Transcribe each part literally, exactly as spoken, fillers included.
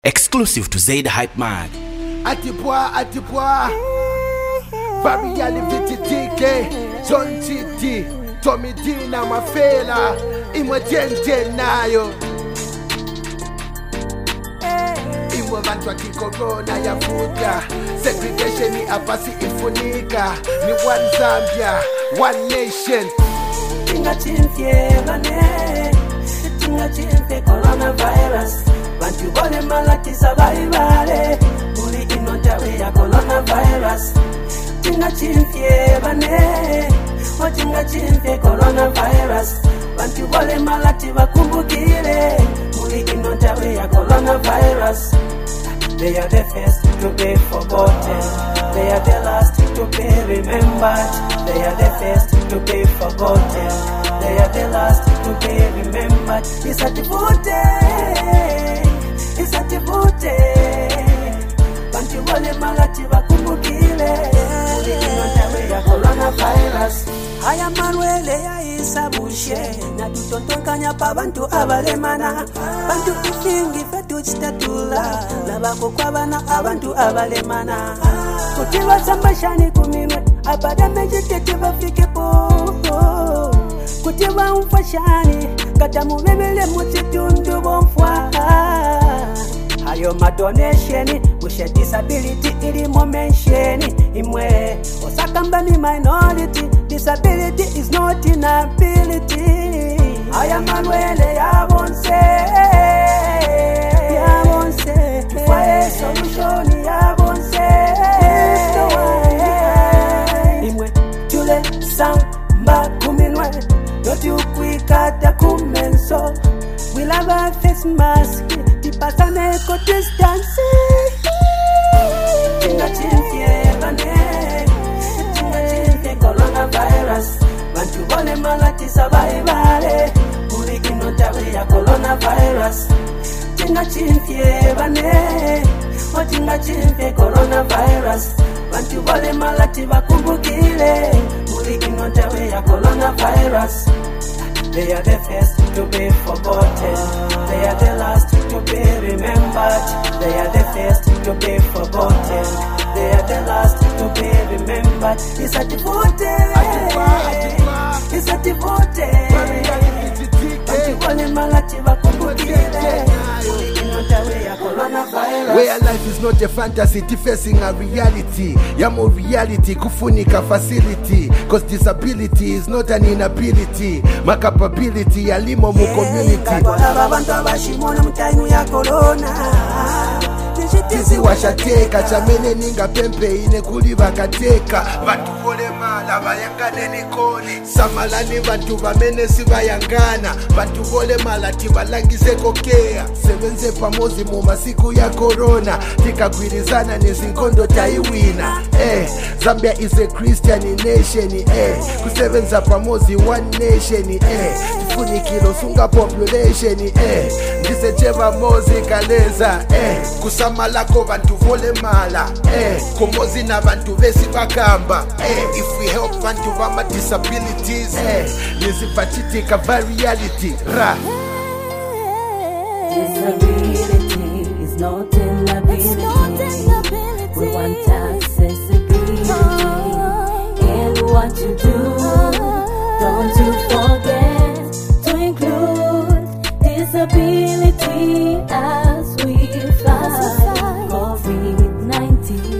Exclusive to Zaid Hype Mag. Atipwa, atipwa. Fabiani Viti T K. John T T. Tommy D na mafela. Imwe tente nayo. Imwe vantu akikorona ya futa. Segregation ni apasi ifunika. Ni one Zambia, one nation. Tinga chimfye bane. Tinga chimfye coronavirus. Bantu bole malati survival. Uli inotawe ya coronavirus. Tinga chimfye bane. O tinga chimfye coronavirus. Bantu bole malati bakumbukire. Uli inotawe ya coronavirus. They are the first to be forgotten. They are the last to be remembered. They are the first to be forgotten. They are the last to be remembered. It's at the booty. It's at the booty. Bantu wale malati bakumbukile. Uli inotawe ya coronavirus. Haya marwele ya isabushe. Na tutotonkanya pa bantu abalemana. Bantu ifingi fetu chitatula. Labako kwa bana abantu abalemana. Kutiwa sambashani kuminwe. Abada mejitete bafike po. Kutiwa umfashani. Kata mubebele mutitundu bomfwa. Ayo ma donation. Mushe disability ili momention. Imwe. Osakamba mi minority. Disability is not inability. I am Manuele Yabonse. Yabonse. Tufaye solution Yabonse. Imwe tule samba kuminwe. Doti ukwikata kumenso. We'll have a face mask. Tipasane ko distance. Tinga chimfye bane. Coronavirus, bantu bole malati survival. Uli inotawe ya coronavirus. Tinga chimfye bane. O tinga chimfye coronavirus. Bantu bole malati bakumbukile. Uli inotawe ya coronavirus. They are the first to be forgotten. They are the last to be remembered. They are the first to be forgotten. They are the last to be remembered. It's at the booty. It's at the booty. Bantu malati bakumbukile. Where life is not a fantasy, facing a reality. Yamo reality, kufunika facility. Cause disability is not an inability. My capability, yalimo mu community. Tizi washateka, chamene ninga pempe ine kuli bakateka. Bantu vole mala, bayangane nikoni. Samalani bantu bamene si bayangana. Bantu vole mala, tibalangize kokea. Sevenze pamozi mu masiku ya corona. Tika kwirizana nizinkondo taiwina. Eh, Zambia is a Christian nation. Eh, kusevenza pamozi one nation. Eh, tufunikilo sunga population. Eh, ndise cheva mozi kaleza. Eh, kusamala ko bantu vole mala. Eh, komozi na bantu vesi bakamba. Eh, if we help bantu vama disabilities. Eh, nisipachitika variality. Ra. Disability is not inability. We want accessibility. And what you do, don't you forget to include disability as we fight COVID nineteen.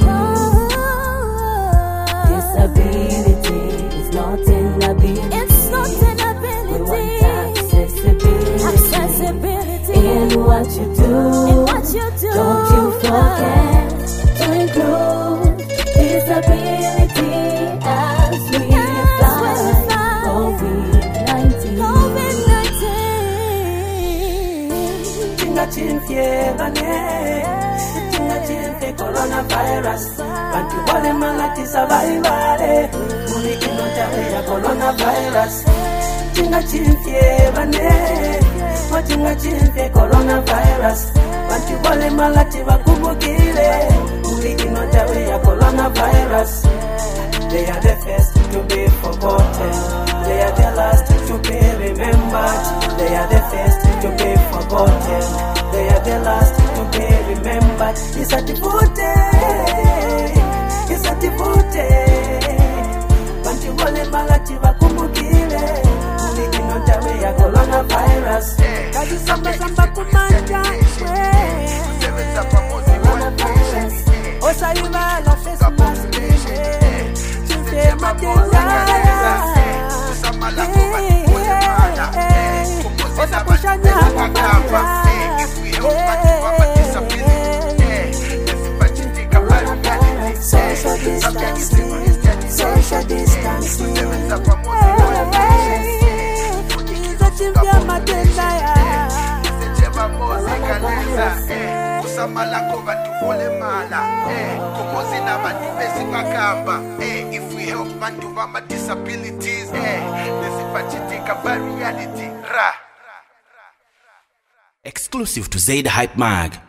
Disability is not inability. It's not inability. We want accessibility. Accessibility. In what you do, In what you do. don't you forget to include disability as we fight COVID nineteen. COVID nineteen. Tinga chimfye bane. Tinga chimfye coronavirus. Bantu bole malati survival. Uli inotawe ya coronavirus. Tinga chimfye bane. O tinga chimfye coronavirus. Bantu bole malati bakumbukile. Uli inotawe ya coronavirus. They are the first to be forgotten. They are the last to be remembered. They are the first to be forgotten. They are the last to be remembered. isativute isativute bantu vole malati vakumbukile muli inotawe ya coronavirus kazisambasamba kumanja coronavirus osayivala face mask chimfe matendaya osakushanya kumanja social distancing, social distancing. Iza chivya matenda ya kusamalako bantu vole mala komozi na bantu besibakamba if we help bantu bama disabilities lesipachitika by reality ra Exclusive to Zaid Hype Mag.